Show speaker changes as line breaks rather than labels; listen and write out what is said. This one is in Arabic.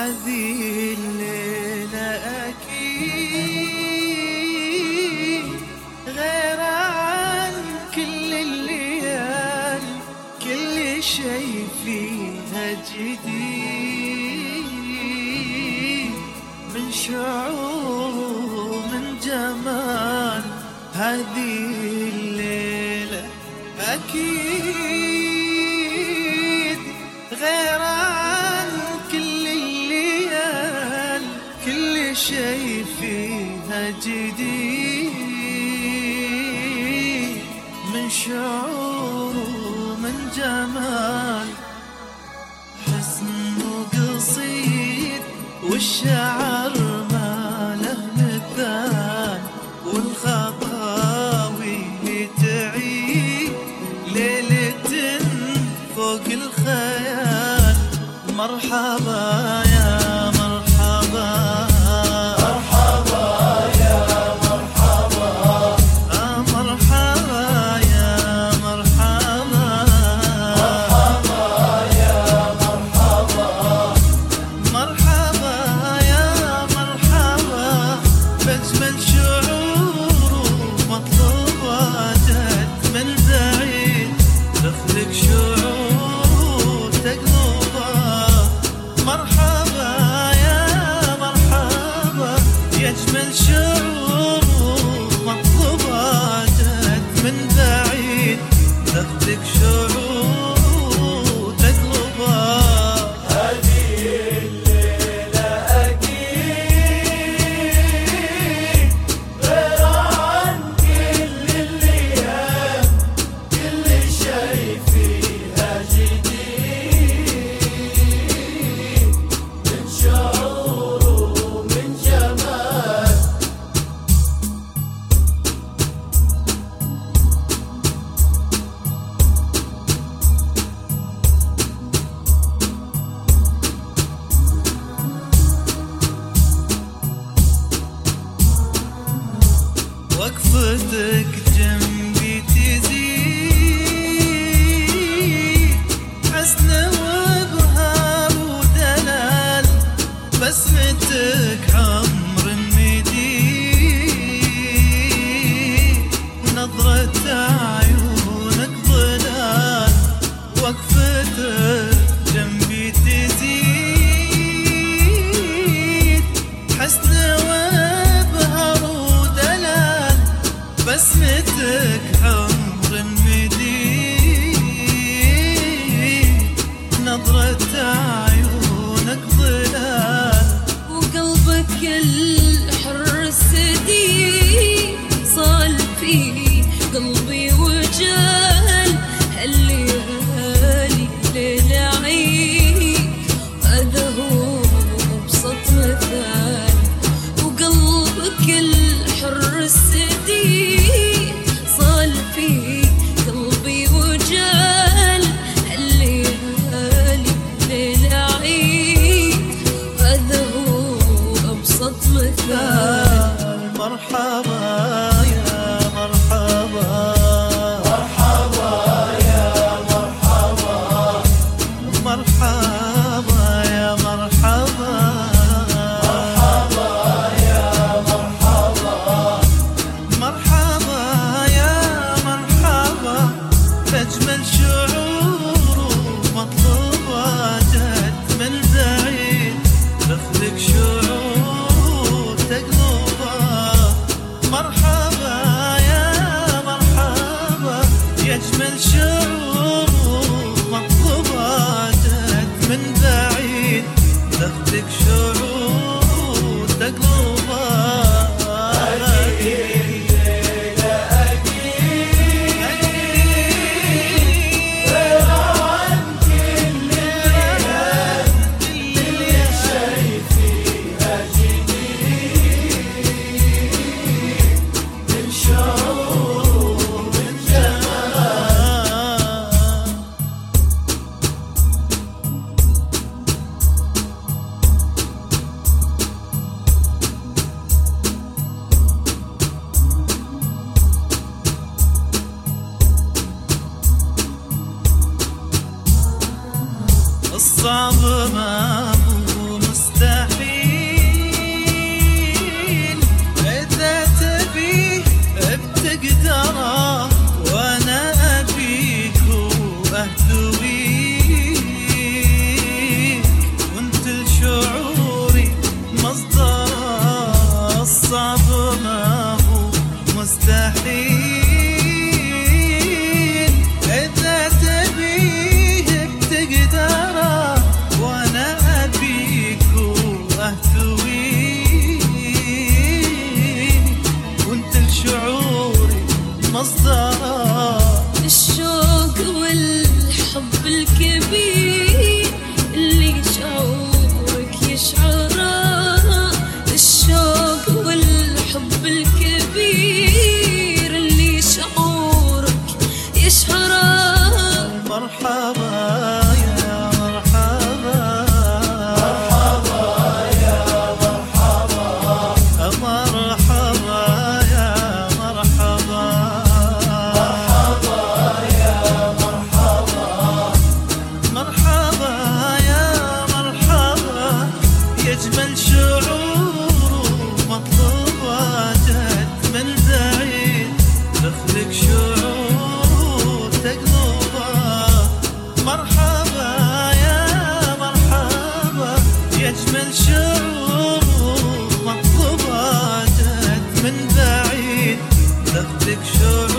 هذه الليلة أكيد غير عن كل الليال، كل شي فيها جديد، من شعور ومن جمال. هذه الليلة أكيد غير عن كل الليال، كل شي فيها جديد، من شعور ومن جمال. حسن قصيد والشعر ما له مثال، والخطاوي تعيد ليلة فوق الخيال. مرحبا يا مرحبا، مرحبا يا مرحبا، مرحبا يا مرحبا، مرحبا يا مرحبا، مرحبا يا مرحبا. بأجمل شعور ومطلوبة جت من بعيد، تخلق شعور تقلبه. مرحبا يا مرحبا، يجمل شعور ومطلوبة جت من بعيد، تخلق شعور تقلبه. هذه الليلة أكيد غير عن كل الليال، كل شي فيها جديد، من شعور ومن جمال. وقفتك جنبي تزيد حسن وابهار ودلال، بسمتك عمر مديد، نظرة عيونك ظلال. وقفتك جنبي تزيد حسن وابهار ودلال، بسمتك عمر مديد، نظرة عيونك ظلال.
وقلبك الحر السديد صال فيه قلبي وجال. هالليالي ليلة عيد، هذا هو أبسط مثال. وقلبك الحر السديد صال فيه قلبي وجال. هالليالي ليلة عيد، هذا هو أبسط مثال.
مرحبا يا مرحبا، مرحبا يا مرحبا، مرحبا يا مرحبا، مرحبا يا مرحبا، مرحبا يا مرحبا. تجمل شعور ومطلوبة جت من بعيد، تخلق شعور تقلبه. مرحبا يا مرحبا، يجمل شعور مطلوبة جت من بعيد، تخلق شعور تقلبه. الصعب ما هو مستحيل، ما هو مستحيل، إذا تبيه بتقدره وأنا أبيك وأهتويك، وأنت لشعوري مصدره.
الشوق والحب الكبير اللي شعورك يشعره، الشوق والحب الكبير اللي شعورك يشعره.
مرحبا يا مرحبا، مرحبا يا مرحبا، مرحبا يا مرحبا، مرحبا يا مرحبا، مرحبا يا مرحبا. يجمل شعور مطلوبة جت من بعيد، تخلق شعور تقلبه. مرحبا يا مرحبا، يجمل شعور مطلوبة جت من بعيد، تخلق شعور